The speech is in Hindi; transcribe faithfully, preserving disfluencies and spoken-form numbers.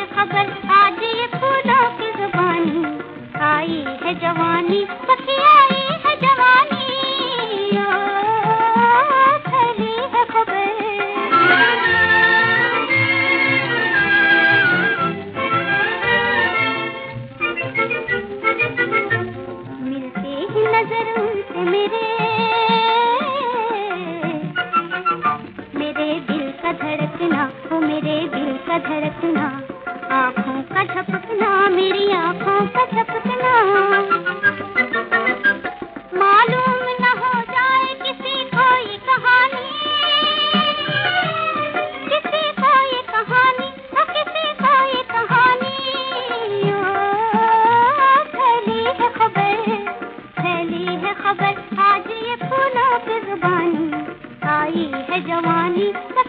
है खबर, आज ये फूलों की जुबानी, आई है जवानी, सखी आई है जवानी, ओ फैली है खबर। मिलते ही नजर उनसे मेरे, मेरे दिल का धड़कना, वो मेरे दिल का धड़कना, आँखों का झपकना, मेरी आँखों का झपकना, मालूम न हो जाए किसी को ये कहानी, किसी को ये कहानी, न किसी को ये कहानी, ओ फैली है खबर, फैली है खबर, आज ये फूलों की जुबानी, आई है जवानी।